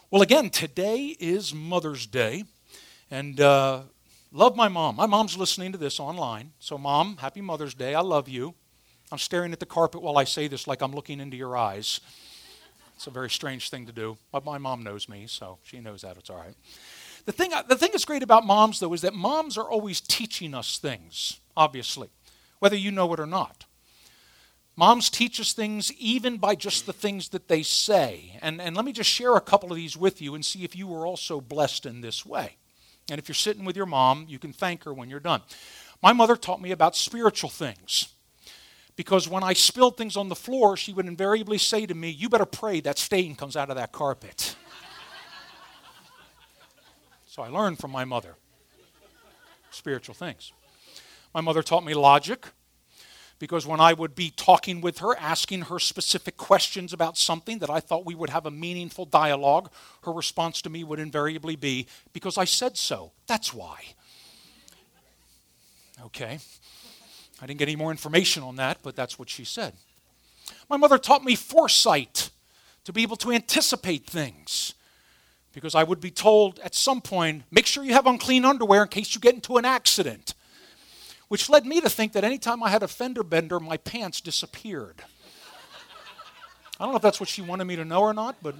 Well, again, today is Mother's Day, and love my mom. My mom's listening to this online, so Mom, happy Mother's Day. I love you. I'm staring at the carpet while I say this like I'm looking into your eyes. It's a very strange thing to do, but my mom knows me, so she knows that. It's all right. The thing that's great about moms, though, is that moms are always teaching us things, obviously, whether you know it or not. Moms teach us things even by just the things that they say. And let me just share a couple of these with you and see if you were also blessed in this way. And if you're sitting with your mom, you can thank her when you're done. My mother taught me about spiritual things. Because when I spilled things on the floor, she would invariably say to me, "You better pray that stain comes out of that carpet." So I learned from my mother spiritual things. My mother taught me logic. Because when I would be talking with her, asking her specific questions about something that I thought we would have a meaningful dialogue, her response to me would invariably be, "Because I said so. That's why." Okay. I didn't get any more information on that, but that's what she said. My mother taught me foresight, to be able to anticipate things. Because I would be told at some point, make sure you have on clean underwear in case you get into an accident. Which led me to think that anytime I had a fender bender, my pants disappeared. I don't know if that's what she wanted me to know or not, but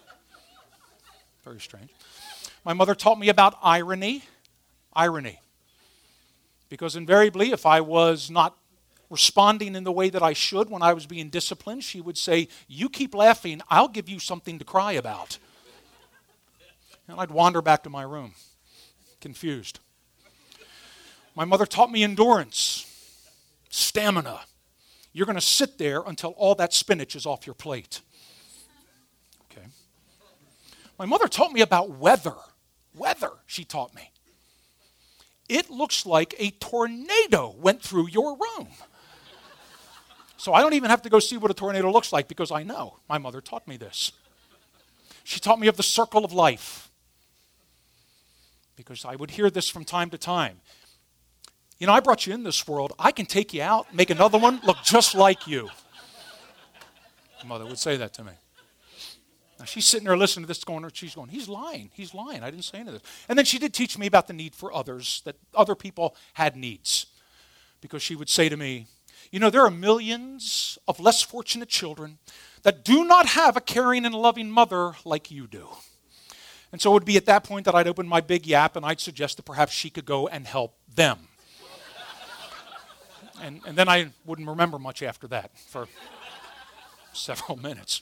very strange. My mother taught me about irony. Irony. Because invariably, if I was not responding in the way that I should when I was being disciplined, she would say, "You keep laughing, I'll give you something to cry about." And I'd wander back to my room, confused. My mother taught me endurance, stamina. You're going to sit there until all that spinach is off your plate. Okay. My mother taught me about weather. Weather, she taught me. It looks like a tornado went through your room. So I don't even have to go see what a tornado looks like because I know. My mother taught me this. She taught me of the circle of life. Because I would hear this from time to time. You know, I brought you in this world. I can take you out, make another one look just like you. My mother would say that to me. Now, she's sitting there listening to this going, she's going, he's lying. I didn't say any of this. And then she did teach me about the need for others, that other people had needs. Because she would say to me, you know, there are millions of less fortunate children that do not have a caring and loving mother like you do. And so it would be at that point that I'd open my big yap and I'd suggest that perhaps she could go and help them. And then I wouldn't remember much after that for several minutes.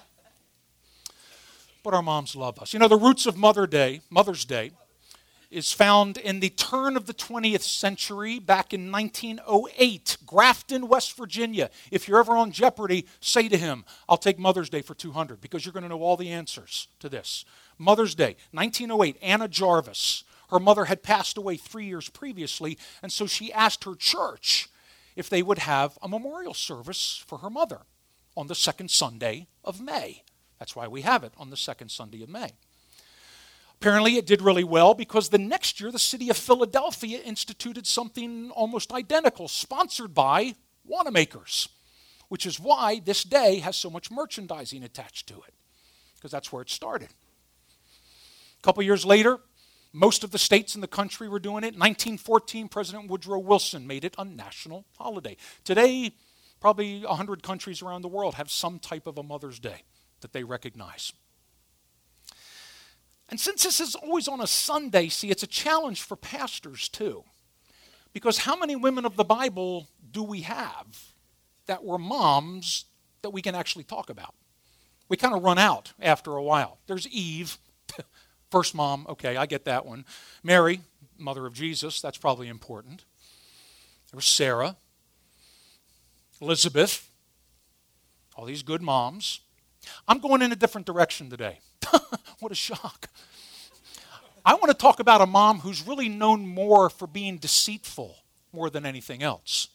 But our moms love us. You know, the roots of Mother's Day, is found in the turn of the 20th century, back in 1908, Grafton, West Virginia. If you're ever on Jeopardy, say to him, "I'll take Mother's Day for 200, because you're going to know all the answers to this. Mother's Day, 1908, Anna Jarvis. Her mother had passed away 3 years previously, and so she asked her church if they would have a memorial service for her mother on the second Sunday of May. That's why we have it on the second Sunday of May. Apparently it did really well because the next year the city of Philadelphia instituted something almost identical, sponsored by Wanamaker's, which is why this day has so much merchandising attached to it, because that's where it started. A couple years later, most of the states in the country were doing it. In 1914, President Woodrow Wilson made it a national holiday. Today, probably 100 countries around the world have some type of a Mother's Day that they recognize. And since this is always on a Sunday, see, it's a challenge for pastors too. Because how many women of the Bible do we have that were moms that we can actually talk about? We kind of run out after a while. There's Eve. First mom, okay, I get that one. Mary, mother of Jesus, that's probably important. There was Sarah, Elizabeth, all these good moms. I'm going in a different direction today. What a shock. I want to talk about a mom who's really known more for being deceitful more than anything else.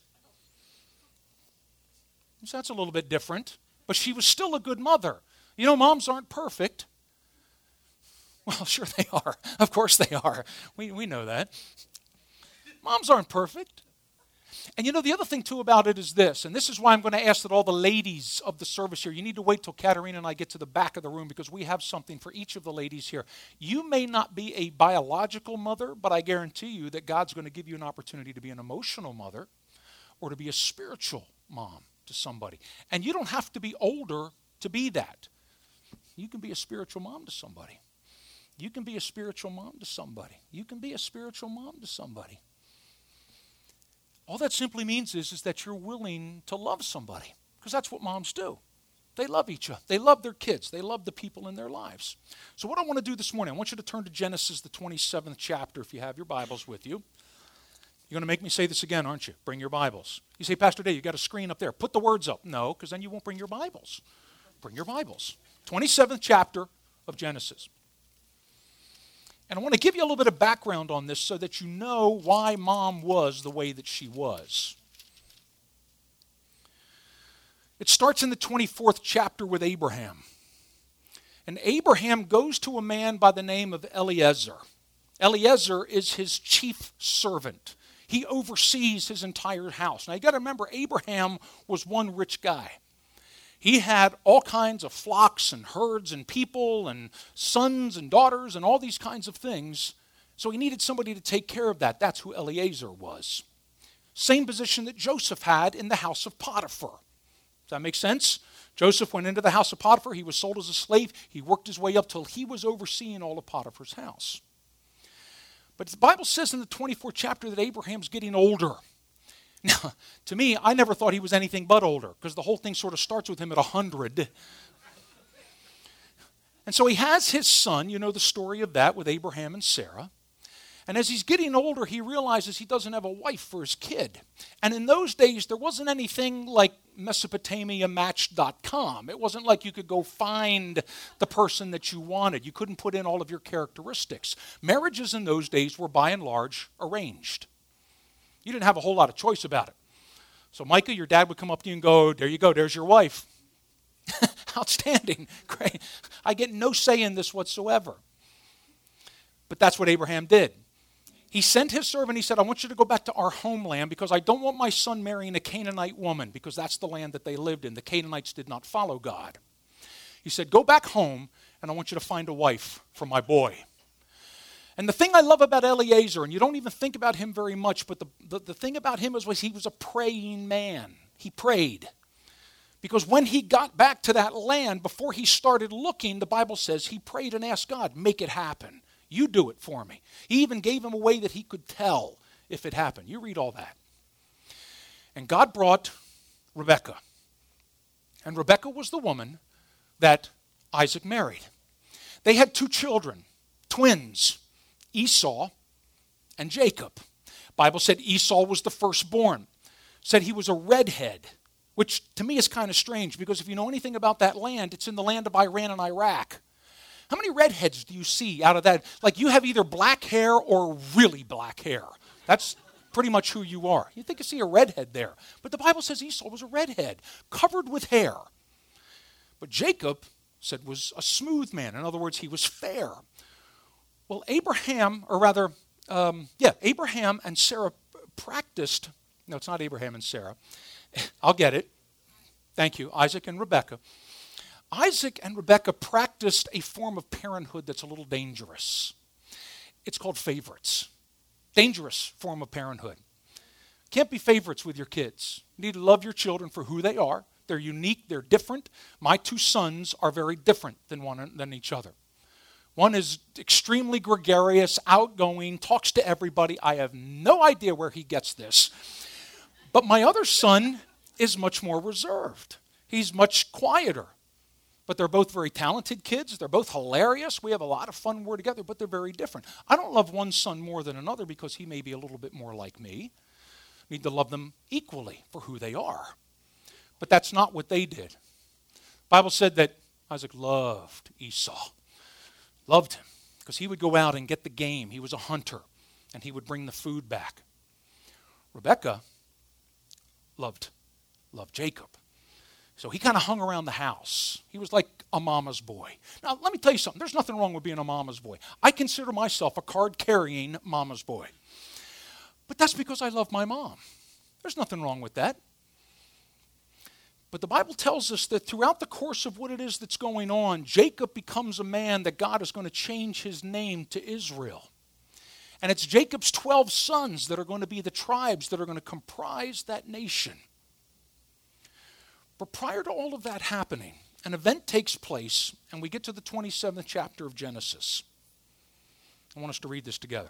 So that's a little bit different, but she was still a good mother. You know, moms aren't perfect. Well, sure they are. Of course they are. We know that. Moms aren't perfect. And the other thing too about it is this, and this is why I'm going to ask that all the ladies of the service here, you need to wait till Katerina and I get to the back of the room because we have something for each of the ladies here. You may not be a biological mother, but I guarantee you that God's going to give you an opportunity to be an emotional mother or to be a spiritual mom to somebody. And you don't have to be older to be that. You can be a spiritual mom to somebody. You can be a spiritual mom to somebody. You can be a spiritual mom to somebody. All that simply means is that you're willing to love somebody, because that's what moms do. They love each other. They love their kids. They love the people in their lives. So what I want to do this morning, I want you to turn to Genesis, the 27th chapter, if you have your Bibles with you. You're going to make me say this again, aren't you? Bring your Bibles. You say, Pastor Dave, you got a screen up there. Put the words up. No, because then you won't bring your Bibles. Bring your Bibles. 27th chapter of Genesis. And I want to give you a little bit of background on this so that you know why mom was the way that she was. It starts in the 24th chapter with Abraham. And Abraham goes to a man by the name of Eliezer. Eliezer is his chief servant. He oversees his entire house. Now you got to remember, Abraham was one rich guy. He had all kinds of flocks and herds and people and sons and daughters and all these kinds of things. So he needed somebody to take care of that. That's who Eliezer was. Same position that Joseph had in the house of Potiphar. Does that make sense? Joseph went into the house of Potiphar. He was sold as a slave. He worked his way up till he was overseeing all of Potiphar's house. But the Bible says in the 24th chapter that Abraham's getting older. Now, to me, I never thought he was anything but older, because the whole thing sort of starts with him at 100. And so he has his son, you know the story of that with Abraham and Sarah. And as he's getting older, he realizes he doesn't have a wife for his kid. And in those days, there wasn't anything like MesopotamiaMatch.com. It wasn't like you could go find the person that you wanted. You couldn't put in all of your characteristics. Marriages in those days were by and large arranged. You didn't have a whole lot of choice about it. So Micah, your dad would come up to you and go, there you go, there's your wife. Outstanding, great. I get no say in this whatsoever. But that's what Abraham did. He sent his servant, he said, I want you to go back to our homeland because I don't want my son marrying a Canaanite woman, because that's the land that they lived in. The Canaanites did not follow God. He said, go back home and I want you to find a wife for my boy. And the thing I love about Eliezer, and you don't even think about him very much, but the thing about him was he was a praying man. He prayed. Because when he got back to that land, before he started looking, the Bible says he prayed and asked God, make it happen. You do it for me. He even gave him a way that he could tell if it happened. You read all that. And God brought Rebekah. And Rebekah was the woman that Isaac married. They had 2 children, twins, Esau and Jacob. Bible said Esau was the firstborn. Said he was a redhead, which to me is kind of strange because if you know anything about that land, it's in the land of Iran and Iraq. How many redheads do you see out of that? Like you have either black hair or really black hair. That's pretty much who you are. You think you see a redhead there. But the Bible says Esau was a redhead, covered with hair. But Jacob said was a smooth man. In other words, he was fair. Well, Abraham and Sarah practiced, no, it's not Abraham and Sarah. I'll get it. Thank you. Isaac and Rebekah. Isaac and Rebekah practiced a form of parenthood that's a little dangerous. It's called favorites. Dangerous form of parenthood. Can't be favorites with your kids. You need to love your children for who they are. They're unique. They're different. My 2 sons are very different than each other. One is extremely gregarious, outgoing, talks to everybody. I have no idea where he gets this. But my other son is much more reserved. He's much quieter. But they're both very talented kids. They're both hilarious. We have a lot of fun when we're together, but they're very different. I don't love one son more than another because he may be a little bit more like me. I need to love them equally for who they are. But that's not what they did. The Bible said that Isaac loved Esau. Loved him because he would go out and get the game. He was a hunter and he would bring the food back. Rebekah loved Jacob. So he kind of hung around the house. He was like a mama's boy. Now, let me tell you something. There's nothing wrong with being a mama's boy. I consider myself a card-carrying mama's boy. But that's because I love my mom. There's nothing wrong with that. But the Bible tells us that throughout the course of what it is that's going on, Jacob becomes a man that God is going to change his name to Israel. And it's Jacob's 12 sons that are going to be the tribes that are going to comprise that nation. But prior to all of that happening, an event takes place, and we get to the 27th chapter of Genesis. I want us to read this together.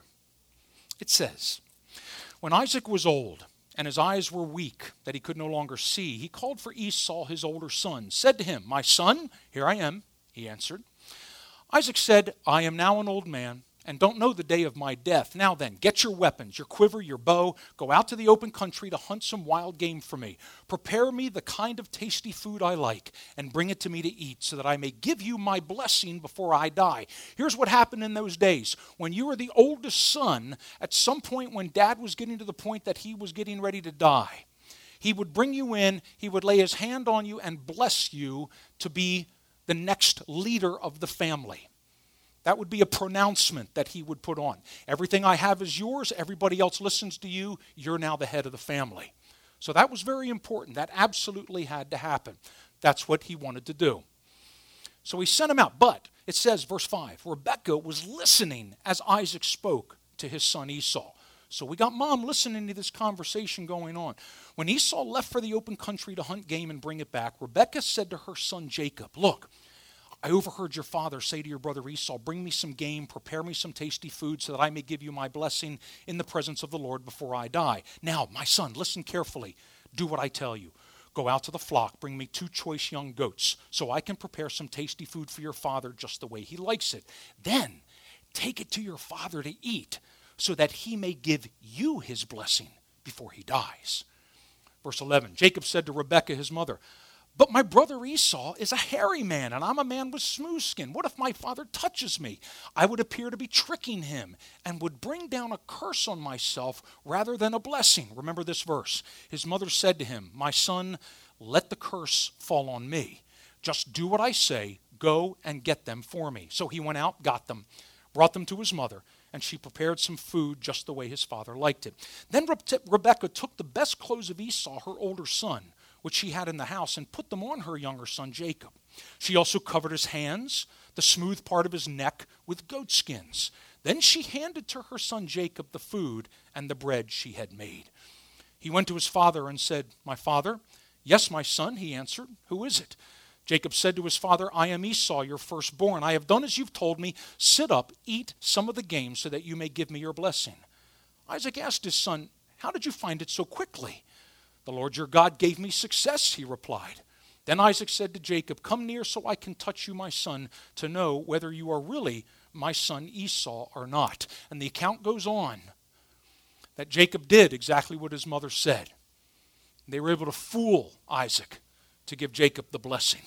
It says, "When Isaac was old, and his eyes were weak, that he could no longer see, he called for Esau, his older son, said to him, 'My son, here I am,' he answered. Isaac said, 'I am now an old man, and don't know the day of my death. Now then, get your weapons, your quiver, your bow, go out to the open country to hunt some wild game for me. Prepare me the kind of tasty food I like, and bring it to me to eat, so that I may give you my blessing before I die.'" Here's what happened in those days. When you were the oldest son, at some point when dad was getting to the point that he was getting ready to die, he would bring you in, he would lay his hand on you and bless you to be the next leader of the family. That would be a pronouncement that he would put on. Everything I have is yours. Everybody else listens to you. You're now the head of the family. So that was very important. That absolutely had to happen. That's what he wanted to do. So he sent him out. But it says, verse 5, Rebekah was listening as Isaac spoke to his son Esau. So we got mom listening to this conversation going on. When Esau left for the open country to hunt game and bring it back, Rebekah said to her son Jacob, "Look, I overheard your father say to your brother Esau, 'Bring me some game, prepare me some tasty food, so that I may give you my blessing in the presence of the Lord before I die. Now, my son, listen carefully. Do what I tell you. Go out to the flock, bring me 2 choice young goats, so I can prepare some tasty food for your father just the way he likes it. Then take it to your father to eat, so that he may give you his blessing before he dies.'" Verse 11, Jacob said to Rebekah, his mother, "But my brother Esau is a hairy man, and I'm a man with smooth skin. What if my father touches me? I would appear to be tricking him and would bring down a curse on myself rather than a blessing." Remember this verse. His mother said to him, "My son, let the curse fall on me. Just do what I say. Go and get them for me." So he went out, got them, brought them to his mother, and she prepared some food just the way his father liked it. Then Rebekah took the best clothes of Esau, her older son, which she had in the house, and put them on her younger son Jacob. She also covered his hands, the smooth part of his neck, with goat skins. Then she handed to her son Jacob the food and the bread she had made. He went to his father and said, "My father?" "Yes, my son," he answered. "Who is it?" Jacob said to his father, "I am Esau, your firstborn. I have done as you've told me. Sit up, eat some of the game, so that you may give me your blessing." Isaac asked his son, "How did you find it so quickly?" "The Lord your God gave me success," he replied. Then Isaac said to Jacob, "Come near so I can touch you, my son, to know whether you are really my son Esau or not." And the account goes on that Jacob did exactly what his mother said. They were able to fool Isaac to give Jacob the blessing.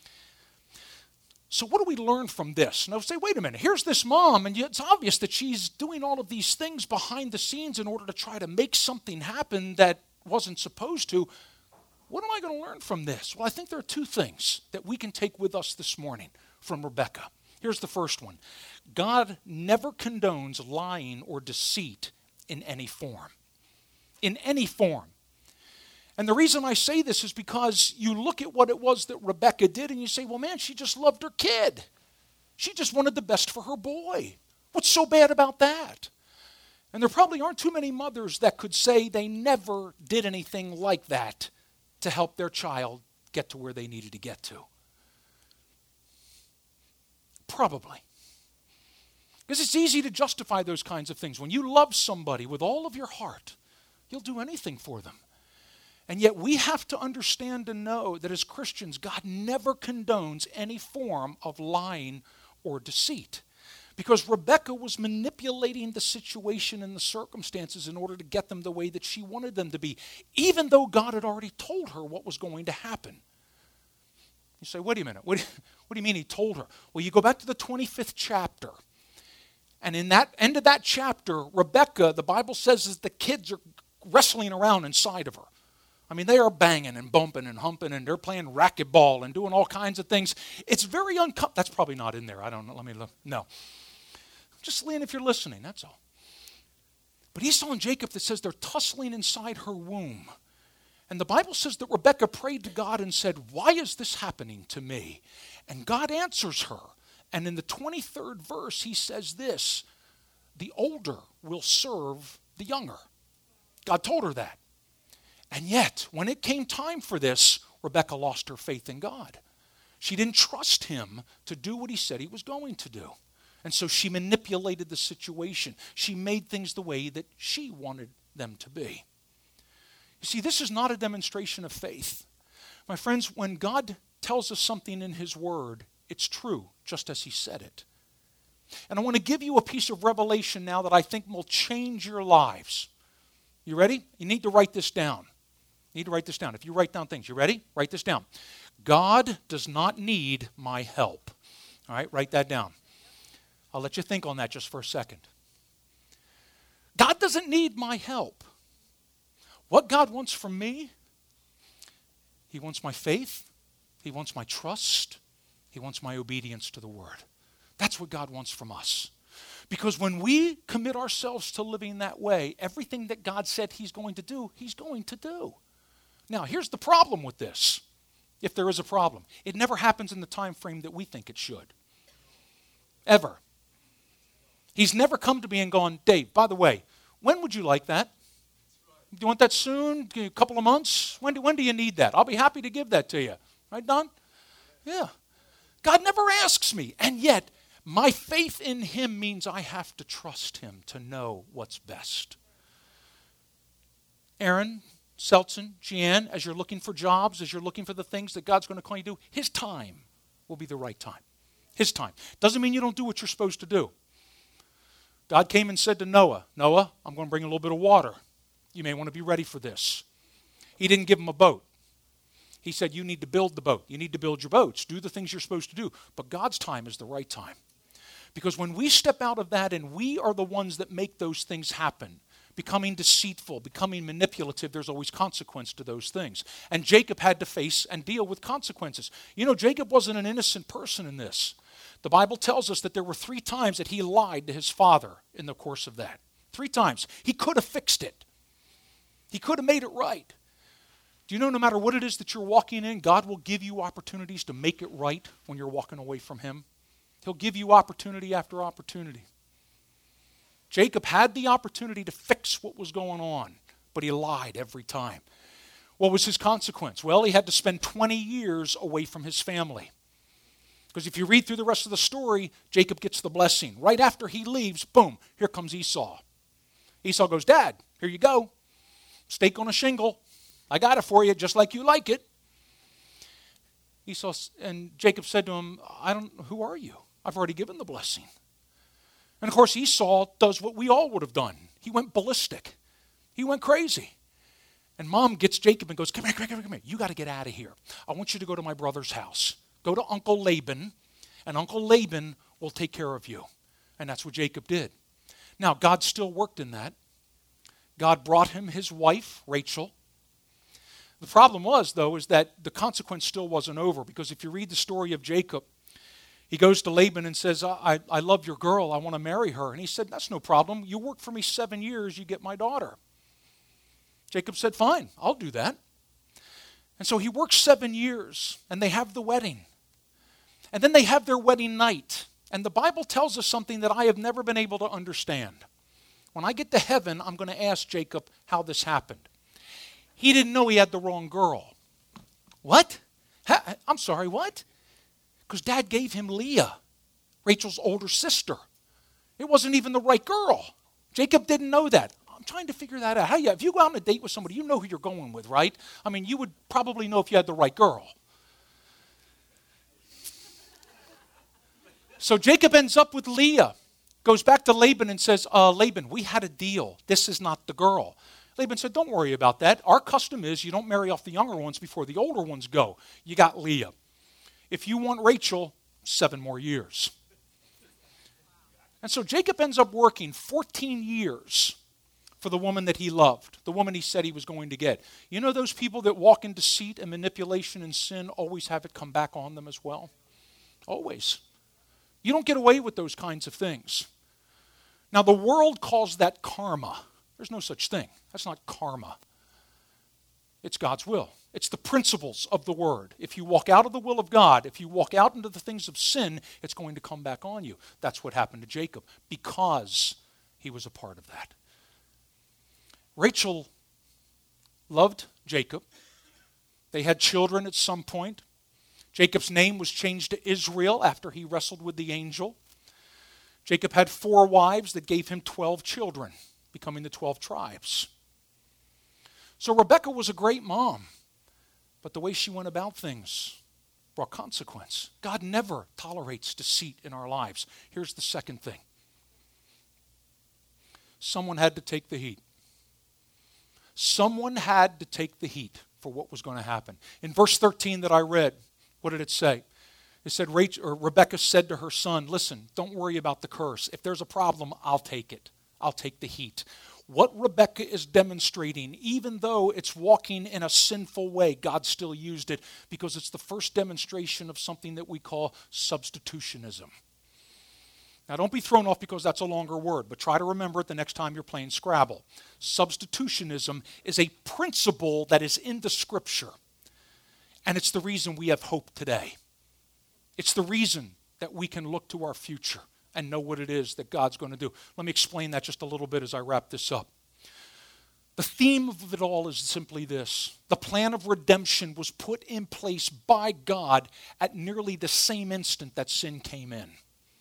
So what do we learn from this? Now say, wait a minute, here's this mom, and it's obvious that she's doing all of these things behind the scenes in order to try to make something happen that wasn't supposed to. What am I going to learn from this? Well, I think there are 2 things that we can take with us this morning from Rebekah. Here's the first one. God never condones lying or deceit in any form. In any form. And the reason I say this is because you look at what it was that Rebekah did and you say, well, man, she just loved her kid. She just wanted the best for her boy. What's so bad about that? And there probably aren't too many mothers that could say they never did anything like that to help their child get to where they needed to get to. Probably. Because it's easy to justify those kinds of things. When you love somebody with all of your heart, you'll do anything for them. And yet we have to understand and know that as Christians, God never condones any form of lying or deceit. Because Rebekah was manipulating the situation and the circumstances in order to get them the way that she wanted them to be, even though God had already told her what was going to happen. You say, wait a minute, what do you mean he told her? Well, you go back to the 25th chapter. And in that end of that chapter, Rebekah, the Bible says, is the kids are wrestling around inside of her. I mean, they are banging and bumping and humping, and they're playing racquetball and doing all kinds of things. It's very uncomfortable. That's probably not in there. I don't know. Let me look. No. Just lean if you're listening, that's all. But Esau and Jacob, that says they're tussling inside her womb. And the Bible says that Rebekah prayed to God and said, why is this happening to me? And God answers her. And in the 23rd verse, he says this, the older will serve the younger. God told her that. And yet, when it came time for this, Rebekah lost her faith in God. She didn't trust him to do what he said he was going to do. And so she manipulated the situation. She made things the way that she wanted them to be. You see, this is not a demonstration of faith. My friends, when God tells us something in his word, it's true, just as he said it. And I want to give you a piece of revelation now that I think will change your lives. You ready? You need to write this down. You need to write this down. If you write down things, you ready? Write this down. God does not need my help. All right, write that down. I'll let you think on that just for a second. God doesn't need my help. What God wants from me, he wants my faith, he wants my trust, he wants my obedience to the word. That's what God wants from us. Because when we commit ourselves to living that way, everything that God said he's going to do, he's going to do. Now, here's the problem with this, if there is a problem. It never happens in the time frame that we think it should. Ever. He's never come to me and gone, Dave, by the way, when would you like that? Do you want that soon? A couple of months? When do you need that? I'll be happy to give that to you. Right, Don? Yeah. God never asks me. And yet, my faith in him means I have to trust him to know what's best. Aaron, Seltzen, Jeanne, as you're looking for jobs, as you're looking for the things that God's going to call you to do, his time will be the right time. His time. Doesn't mean you don't do what you're supposed to do. God came and said to Noah, Noah, I'm going to bring a little bit of water. You may want to be ready for this. He didn't give him a boat. He said, you need to build the boat. You need to build your boats. Do the things you're supposed to do. But God's time is the right time. Because when we step out of that and we are the ones that make those things happen, becoming deceitful, becoming manipulative, there's always consequence to those things. And Jacob had to face and deal with consequences. You know, Jacob wasn't an innocent person in this. The Bible tells us that there were 3 times that he lied to his father in the course of that. 3 times. He could have fixed it. He could have made it right. Do you know no matter what it is that you're walking in, God will give you opportunities to make it right when you're walking away from him? He'll give you opportunity after opportunity. Jacob had the opportunity to fix what was going on, but he lied every time. What was his consequence? Well, he had to spend 20 years away from his family. Because if you read through the rest of the story, Jacob gets the blessing. Right after he leaves, boom, here comes Esau. Esau goes, Dad, here you go. Steak on a shingle. I got it for you just like you like it. Esau and Jacob said to him, who are you? I've already given the blessing. And of course, Esau does what we all would have done. He went ballistic. He went crazy. And Mom gets Jacob and goes, come here. You got to get out of here. I want you to go to my brother's house. Go to Uncle Laban, and Uncle Laban will take care of you. And that's what Jacob did. Now, God still worked in that. God brought him his wife, Rachel. The problem was, though, is that the consequence still wasn't over, because if you read the story of Jacob, he goes to Laban and says, I love your girl, I want to marry her. And he said, that's no problem. You work for me 7 years, you get my daughter. Jacob said, fine, I'll do that. And so he works 7 years, and they have the wedding. And then they have their wedding night. And the Bible tells us something that I have never been able to understand. When I get to heaven, I'm going to ask Jacob how this happened. He didn't know he had the wrong girl. What? I'm sorry, what? Because Dad gave him Leah, Rachel's older sister. It wasn't even the right girl. Jacob didn't know that. I'm trying to figure that out. If you go out on a date with somebody, you know who you're going with, right? I mean, you would probably know if you had the right girl. So Jacob ends up with Leah, goes back to Laban and says, Laban, we had a deal. This is not the girl. Laban said, don't worry about that. Our custom is you don't marry off the younger ones before the older ones go. You got Leah. If you want Rachel, 7 more years. And so Jacob ends up working 14 years for the woman that he loved, the woman he said he was going to get. You know those people that walk in deceit and manipulation and sin always have it come back on them as well? Always. You don't get away with those kinds of things. Now, the world calls that karma. There's no such thing. That's not karma. It's God's will. It's the principles of the Word. If you walk out of the will of God, if you walk out into the things of sin, it's going to come back on you. That's what happened to Jacob because he was a part of that. Rachel loved Jacob. They had children at some point. Jacob's name was changed to Israel after he wrestled with the angel. Jacob had 4 wives that gave him 12 children, becoming the 12 tribes. So Rebekah was a great mom, but the way she went about things brought consequence. God never tolerates deceit in our lives. Here's the second thing. Someone had to take the heat. Someone had to take the heat for what was going to happen. In verse 13 that I read, what did it say? It said, Rebekah said to her son, listen, don't worry about the curse. If there's a problem, I'll take it. I'll take the heat. What Rebekah is demonstrating, even though it's walking in a sinful way, God still used it because it's the first demonstration of something that we call substitutionism. Now, don't be thrown off because that's a longer word, but try to remember it the next time you're playing Scrabble. Substitutionism is a principle that is in the Scripture, and it's the reason we have hope today. It's the reason that we can look to our future and know what it is that God's going to do. Let me explain that just a little bit as I wrap this up. The theme of it all is simply this. The plan of redemption was put in place by God at nearly the same instant that sin came in.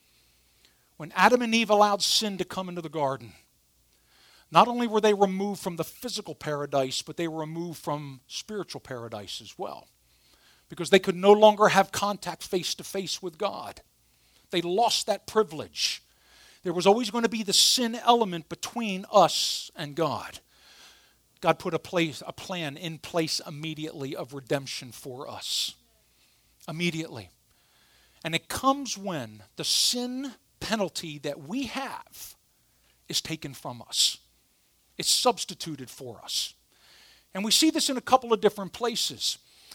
When Adam and Eve allowed sin to come into the garden, not only were they removed from the physical paradise, but they were removed from spiritual paradise as well, because they could no longer have contact face to face with God. They lost that privilege. There was always going to be the sin element between us and God. God put a plan in place immediately of redemption for us. Immediately. And it comes when the sin penalty that we have is taken from us. It's substituted for us. And we see this in a couple of different places.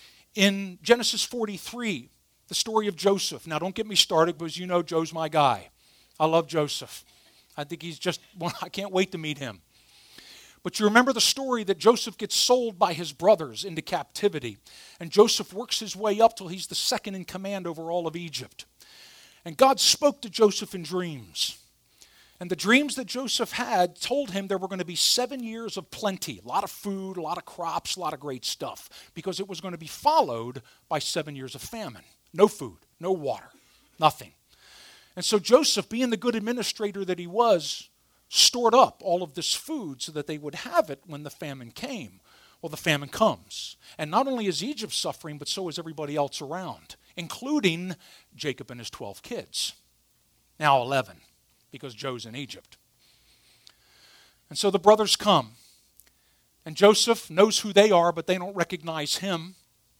In Genesis 43, the story of Joseph. Now, don't get me started because you know Joe's my guy. I love Joseph. I think he's just, I can't wait to meet him. But you remember the story that Joseph gets sold by his brothers into captivity. And Joseph works his way up till he's the second in command over all of Egypt. And God spoke to Joseph in dreams. And the dreams that Joseph had told him there were going to be 7 years of plenty, a lot of food, a lot of crops, a lot of great stuff, because it was going to be followed by 7 years of famine. No food, no water, nothing. And so Joseph, being the good administrator that he was, stored up all of this food so that they would have it when the famine came. Well, the famine comes. And not only is Egypt suffering, but so is everybody else around, including Jacob and his 12 kids. Now 11, because Joe's in Egypt. And so the brothers come. And Joseph knows who they are, but they don't recognize him.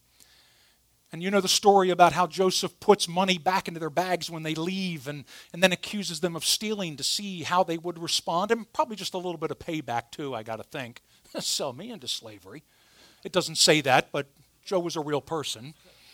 And you know the story about how Joseph puts money back into their bags when they leave and then accuses them of stealing to see how they would respond. And probably just a little bit of payback too, I got to think. Sell me into slavery. It doesn't say that, but Joe was a real person.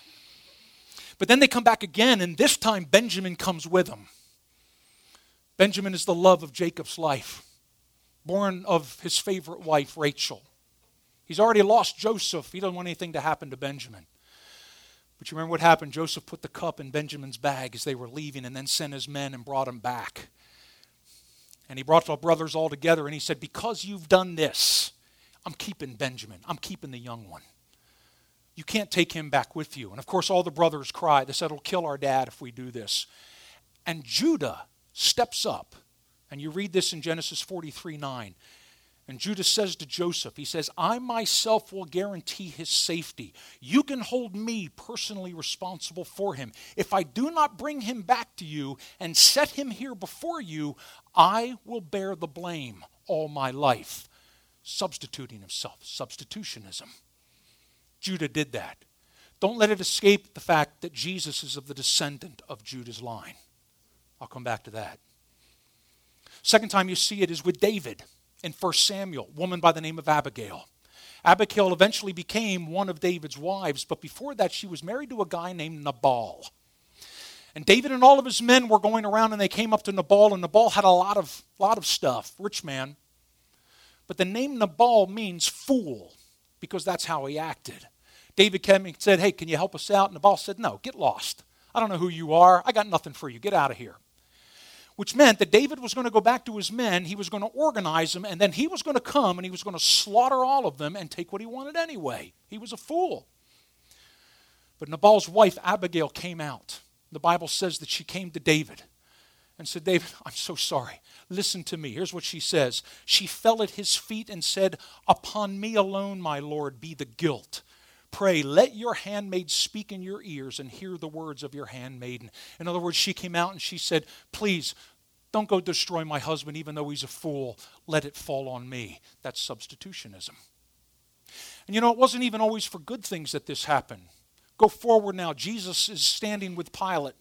But then they come back again, and this time Benjamin comes with them. Benjamin is the love of Jacob's life, born of his favorite wife, Rachel. He's already lost Joseph. He doesn't want anything to happen to Benjamin. But you remember what happened? Joseph put the cup in Benjamin's bag as they were leaving and then sent his men and brought him back. And he brought the brothers all together and he said, because you've done this, I'm keeping Benjamin. I'm keeping the young one. You can't take him back with you. And of course, all the brothers cried. They said, it'll kill our dad if we do this. And Judah steps up. And you read this in Genesis 43:9. And Judah says to Joseph, he says, I myself will guarantee his safety. You can hold me personally responsible for him. If I do not bring him back to you and set him here before you, I will bear the blame all my life. Substituting himself, substitutionism. Judah did that. Don't let it escape the fact that Jesus is of the descendant of Judah's line. I'll come back to that. Second time you see it is with David. In 1 Samuel, a woman by the name of Abigail. Abigail eventually became one of David's wives, but before that she was married to a guy named Nabal. And David and all of his men were going around and they came up to Nabal, and Nabal had a lot of stuff, rich man. But the name Nabal means fool, because that's how he acted. David came and said, hey, can you help us out? Nabal said, no, get lost. I don't know who you are. I got nothing for you. Get out of here. Which meant that David was going to go back to his men, he was going to organize them, and then he was going to come and he was going to slaughter all of them and take what he wanted anyway. He was a fool. But Nabal's wife, Abigail, came out. The Bible says that she came to David and said, David, I'm so sorry. Listen to me. Here's what she says. She fell at his feet and said, upon me alone, my Lord, be the guilt. Pray, let your handmaid speak in your ears and hear the words of your handmaiden. In other words, she came out and she said, please, don't go destroy my husband even though he's a fool. Let it fall on me. That's substitutionism. And it wasn't even always for good things that this happened. Go forward now. Jesus is standing with Pilate.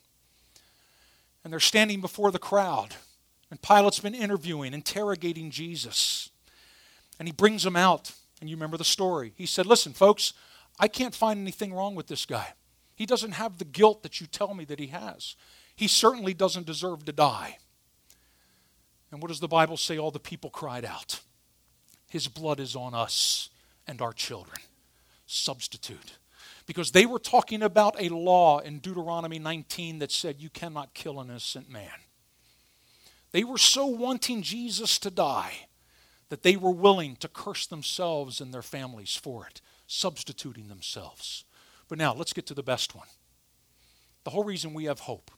And they're standing before the crowd. And Pilate's been interrogating Jesus. And he brings him out. And you remember the story. He said, listen, folks, I can't find anything wrong with this guy. He doesn't have the guilt that you tell me that he has. He certainly doesn't deserve to die. And what does the Bible say? All the people cried out. His blood is on us and our children. Substitute. Because they were talking about a law in Deuteronomy 19 that said you cannot kill an innocent man. They were so wanting Jesus to die that they were willing to curse themselves and their families for it, substituting themselves. But now, let's get to the best one. The whole reason we have hope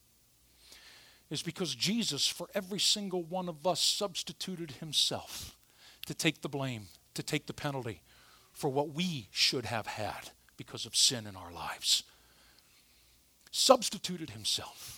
is because Jesus, for every single one of us, substituted himself to take the blame, to take the penalty for what we should have had because of sin in our lives. Substituted himself.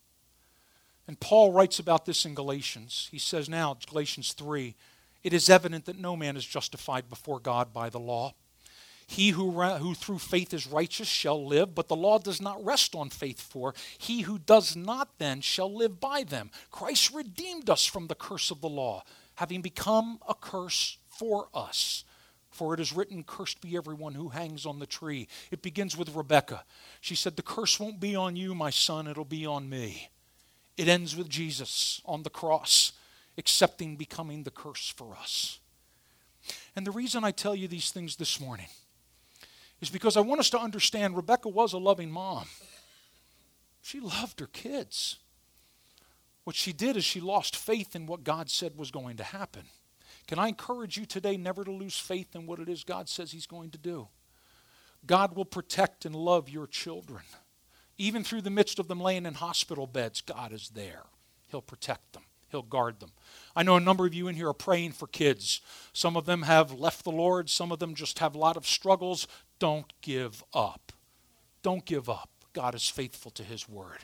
And Paul writes about this in Galatians. He says now, Galatians 3, it is evident that no man is justified before God by the law. He who through faith is righteous shall live, but the law does not rest on faith, for he who does not then shall live by them. Christ redeemed us from the curse of the law, having become a curse for us. For it is written, cursed be everyone who hangs on the tree. It begins with Rebekah. She said, the curse won't be on you, my son, it'll be on me. It ends with Jesus on the cross, accepting becoming the curse for us. And the reason I tell you these things this morning is because I want us to understand Rebekah was a loving mom. She loved her kids. What she did is she lost faith in what God said was going to happen. Can I encourage you today never to lose faith in what it is God says he's going to do? God will protect and love your children. Even through the midst of them laying in hospital beds, God is there. He'll protect them. He'll guard them. I know a number of you in here are praying for kids. Some of them have left the Lord. Some of them just have a lot of struggles. Don't give up. Don't give up. God is faithful to his word.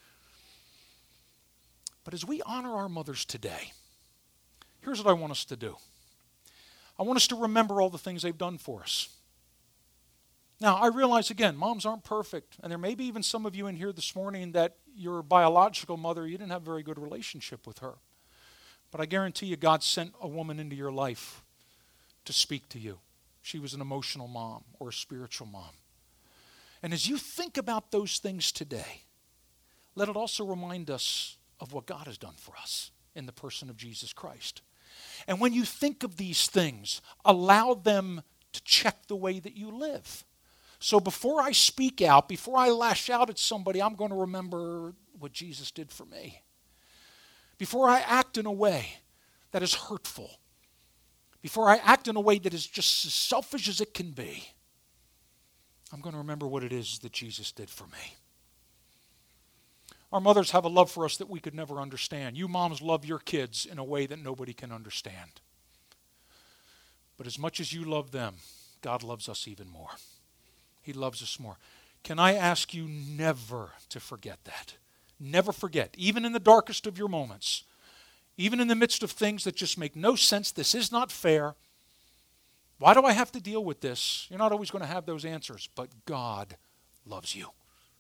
But as we honor our mothers today, here's what I want us to do. I want us to remember all the things they've done for us. Now, I realize, again, moms aren't perfect. And there may be even some of you in here this morning that your biological mother, you didn't have a very good relationship with her. But I guarantee you God sent a woman into your life to speak to you. She was an emotional mom or a spiritual mom. And as you think about those things today, let it also remind us of what God has done for us in the person of Jesus Christ. And when you think of these things, allow them to check the way that you live. So before I speak out, before I lash out at somebody, I'm going to remember what Jesus did for me. Before I act in a way that is hurtful, before I act in a way that is just as selfish as it can be, I'm going to remember what it is that Jesus did for me. Our mothers have a love for us that we could never understand. You moms love your kids in a way that nobody can understand. But as much as you love them, God loves us even more. He loves us more. Can I ask you never to forget that? Never forget, even in the darkest of your moments, even in the midst of things that just make no sense, this is not fair. Why do I have to deal with this? You're not always going to have those answers, but God loves you,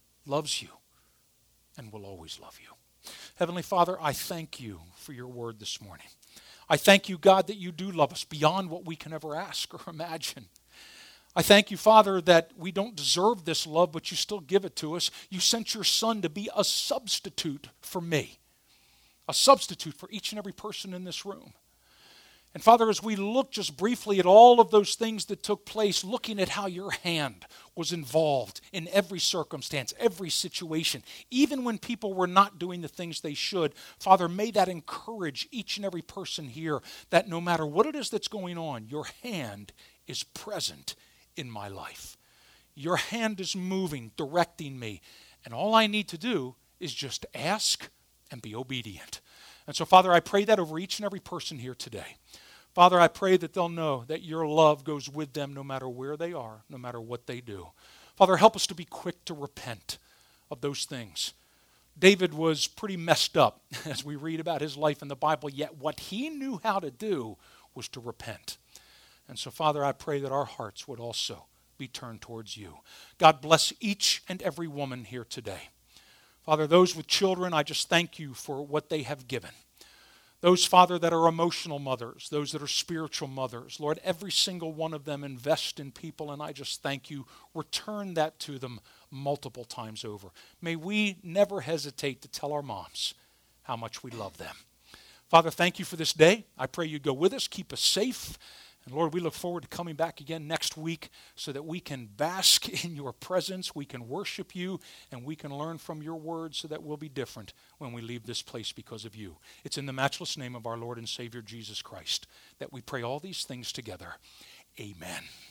and will always love you. Heavenly Father, I thank you for your word this morning. I thank you, God, that you do love us beyond what we can ever ask or imagine. I thank you, Father, that we don't deserve this love, but you still give it to us. You sent your Son to be a substitute for me, a substitute for each and every person in this room. And Father, as we look just briefly at all of those things that took place, looking at how your hand was involved in every circumstance, every situation, even when people were not doing the things they should, Father, may that encourage each and every person here that no matter what it is that's going on, your hand is present in my life. Your hand is moving, directing me. And all I need to do is just ask and be obedient. And so, Father, I pray that over each and every person here today. Father, I pray that they'll know that your love goes with them no matter where they are, no matter what they do. Father, help us to be quick to repent of those things. David was pretty messed up as we read about his life in the Bible, yet what he knew how to do was to repent. And so, Father, I pray that our hearts would also be turned towards you. God bless each and every woman here today. Father, those with children, I just thank you for what they have given. Those, Father, that are emotional mothers, those that are spiritual mothers, Lord, every single one of them invest in people, and I just thank you. Return that to them multiple times over. May we never hesitate to tell our moms how much we love them. Father, thank you for this day. I pray you go with us, keep us safe. And Lord, we look forward to coming back again next week so that we can bask in your presence, we can worship you, and we can learn from your word so that we'll be different when we leave this place because of you. It's in the matchless name of our Lord and Savior Jesus Christ that we pray all these things together. Amen.